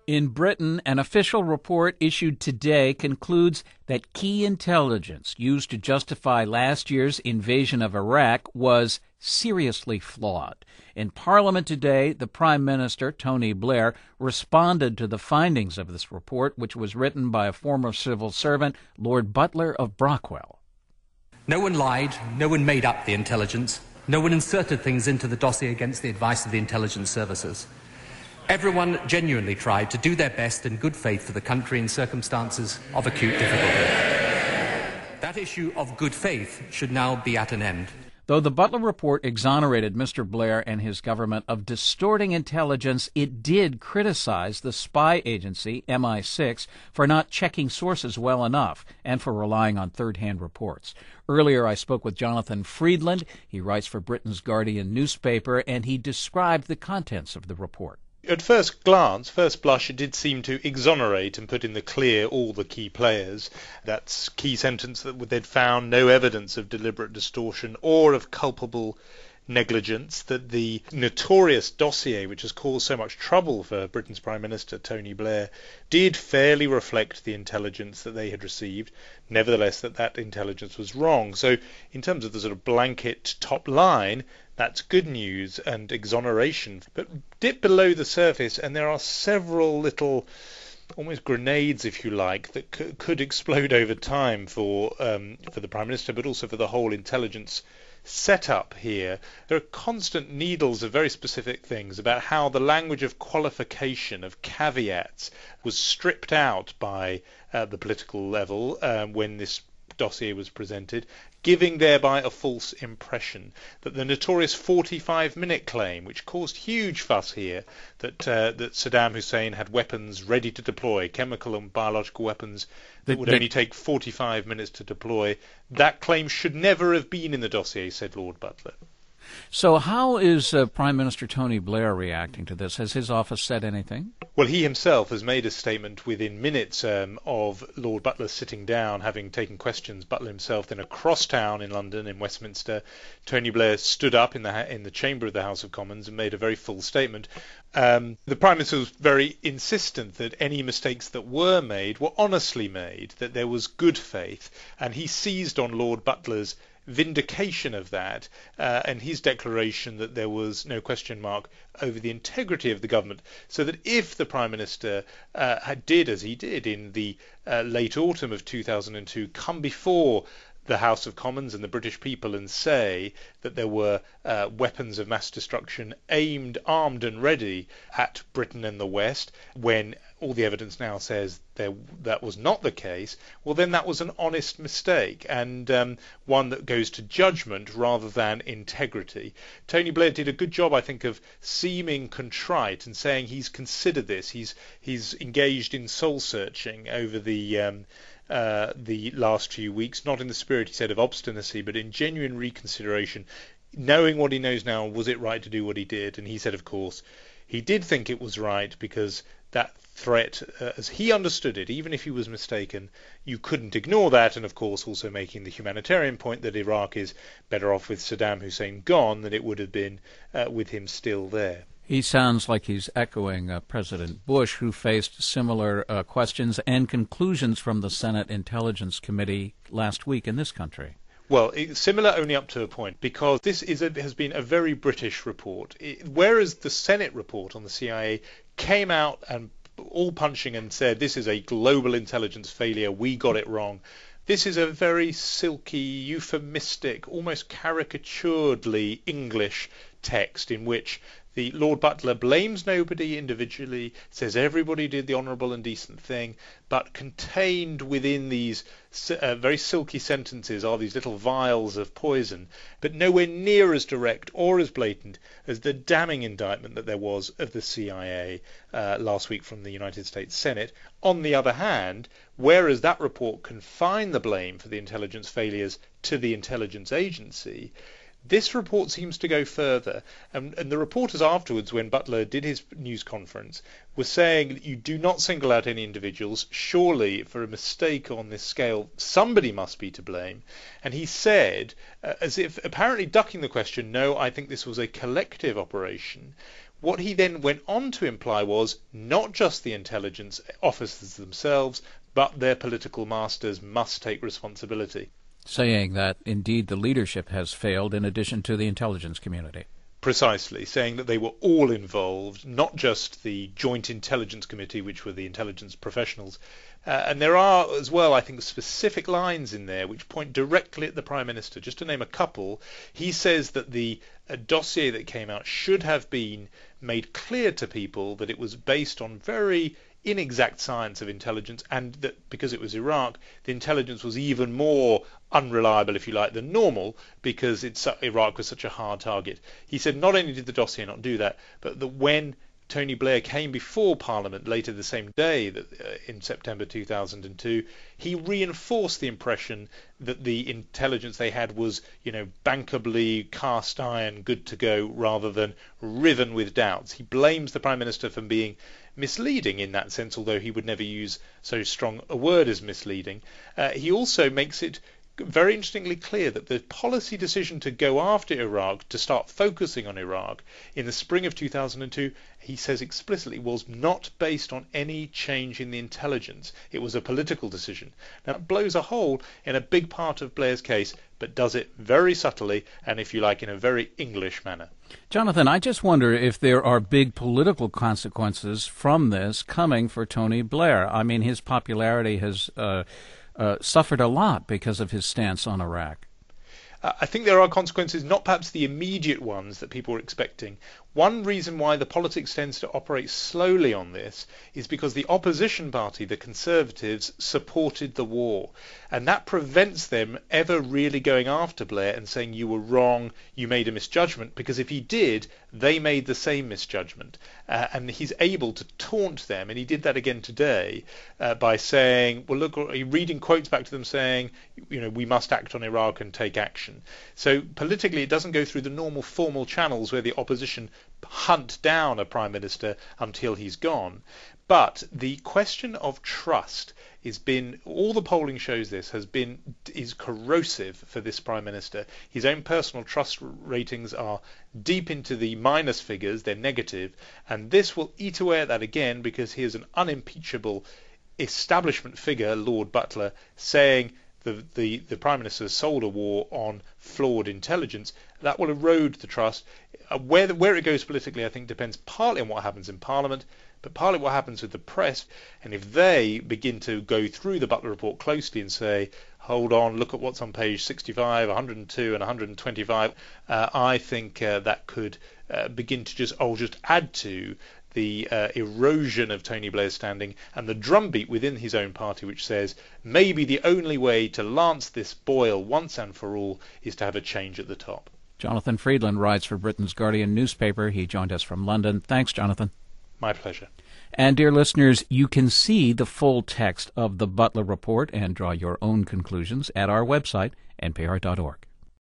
In Britain, an official report issued today concludes that key intelligence used to justify last year's invasion of Iraq was seriously flawed. In Parliament today, the Prime Minister, Tony Blair, responded to the findings of this report, which was written by a former civil servant, Lord Butler of Brockwell. No one lied, no one made up the intelligence, no one inserted things into the dossier against the advice of the intelligence services. Everyone genuinely tried to do their best in good faith for the country in circumstances of acute difficulty. That issue of good faith should now be at an end. Though the Butler report exonerated Mr. Blair and his government of distorting intelligence, it did criticize the spy agency, MI6, for not checking sources well enough and for relying on third-hand reports. Earlier, I spoke with Jonathan Freedland. He writes for Britain's Guardian newspaper, and he described the contents of the report. At first glance, first blush, it did seem to exonerate and put in the clear all the key players. That's key sentence that they'd found no evidence of deliberate distortion or of culpable negligence, that the notorious dossier which has caused so much trouble for Britain's Prime Minister, Tony Blair, did fairly reflect the intelligence that they had received. Nevertheless, that intelligence was wrong. So in terms of the sort of blanket top line, that's good news and exoneration. But dip below the surface and there are several little almost grenades, if you like, that could explode over time for the Prime Minister, but also for the whole intelligence setup here. There are constant needles of very specific things about how the language of qualification, of caveats, was stripped out by the political level when this dossier was presented, giving thereby a false impression that the notorious 45-minute claim, which caused huge fuss here, that Saddam Hussein had weapons ready to deploy, chemical and biological weapons that would only take 45 minutes to deploy, that claim should never have been in the dossier, said Lord Butler. So how is Prime Minister Tony Blair reacting to this? Has his office said anything? Well, he himself has made a statement within minutes of Lord Butler sitting down, having taken questions. Butler himself, then across town in London, in Westminster, Tony Blair stood up in the chamber of the House of Commons and made a very full statement. The Prime Minister was very insistent that any mistakes that were made were honestly made, that there was good faith, and he seized on Lord Butler's vindication of that and his declaration that there was no question mark over the integrity of the government, so that if the Prime Minister did, as he did in the late autumn of 2002, come before the House of Commons and the British people and say that there were weapons of mass destruction aimed, armed and ready at Britain and the West, when all the evidence now says that was not the case, well then that was an honest mistake and one that goes to judgment rather than integrity. Tony Blair did a good job, I think, of seeming contrite and saying he's considered this, he's engaged in soul searching over the last few weeks, not in the spirit, he said, of obstinacy, but in genuine reconsideration, knowing what he knows now, was it right to do what he did? And he said, of course, he did think it was right because that threat, as he understood it, even if he was mistaken, you couldn't ignore that, and of course also making the humanitarian point that Iraq is better off with Saddam Hussein gone than it would have been with him still there. He sounds like he's echoing President Bush, who faced similar questions and conclusions from the Senate Intelligence Committee last week in this country. Well, it's similar only up to a point, because this has been a very British report. Whereas the Senate report on the CIA came out and all punching and said this is a global intelligence failure, we got it wrong. This is a very silky, euphemistic, almost caricaturedly English text in which the Lord Butler blames nobody individually, says everybody did the honourable and decent thing, but contained within these very silky sentences are these little vials of poison, but nowhere near as direct or as blatant as the damning indictment that there was of the CIA last week from the United States Senate. On the other hand, whereas that report confined the blame for the intelligence failures to the intelligence agency, this report seems to go further, and the reporters afterwards, when Butler did his news conference, were saying that you do not single out any individuals. Surely, for a mistake on this scale, somebody must be to blame. And he said, as if apparently ducking the question, no, I think this was a collective operation, What he then went on to imply was not just the intelligence officers themselves, but their political masters must take responsibility. Saying that, indeed, the leadership has failed in addition to the intelligence community. Precisely, saying that they were all involved, not just the Joint Intelligence Committee, which were the intelligence professionals. And there are as well, I think, specific lines in there which point directly at the Prime Minister. Just to name a couple, he says that the dossier that came out should have been made clear to people that it was based on very inexact science of intelligence, and that because it was Iraq, the intelligence was even more unreliable, if you like, than normal, because Iraq was such a hard target. He said not only did the dossier not do that, but that when Tony Blair came before Parliament later the same day, in September 2002, he reinforced the impression that the intelligence they had was, bankably cast iron, good to go, rather than riven with doubts. He blames the Prime Minister for being misleading in that sense, although he would never use so strong a word as misleading. He also makes it very interestingly clear that the policy decision to go after Iraq, to start focusing on Iraq in the spring of 2002, he says explicitly, was not based on any change in the intelligence. It was a political decision. Now, that blows a hole in a big part of Blair's case, but does it very subtly and, if you like, in a very English manner. Jonathan, I just wonder if there are big political consequences from this coming for Tony Blair. I mean, his popularity has suffered a lot because of his stance on Iraq. I think there are consequences, not perhaps the immediate ones that people were expecting. One reason why the politics tends to operate slowly on this is because the opposition party, the Conservatives, supported the war. And that prevents them ever really going after Blair and saying you were wrong, you made a misjudgment, because if he did, they made the same misjudgment. And he's able to taunt them, and he did that again today, by saying, well, look, reading quotes back to them saying, we must act on Iraq and take action. So politically, it doesn't go through the normal formal channels where the opposition hunt down a prime minister until he's gone. But the question of trust all the polling shows this, is corrosive for this prime minister. His own personal trust ratings are deep into the minus figures, they're negative, and this will eat away at that again because he is an unimpeachable establishment figure, Lord Butler, saying the Prime Minister sold a war on flawed intelligence. That will erode the trust. Where it goes politically, I think, depends partly on what happens in Parliament, but partly what happens with the press. And if they begin to go through the Butler report closely and say, hold on, look at what's on page 65, 102 and 125, I think that could begin to just add to the erosion of Tony Blair's standing and the drumbeat within his own party, which says maybe the only way to lance this boil once and for all is to have a change at the top. Jonathan Freedland writes for Britain's Guardian newspaper. He joined us from London. Thanks, Jonathan. My pleasure. And, dear listeners, you can see the full text of the Butler Report and draw your own conclusions at our website, npr.org.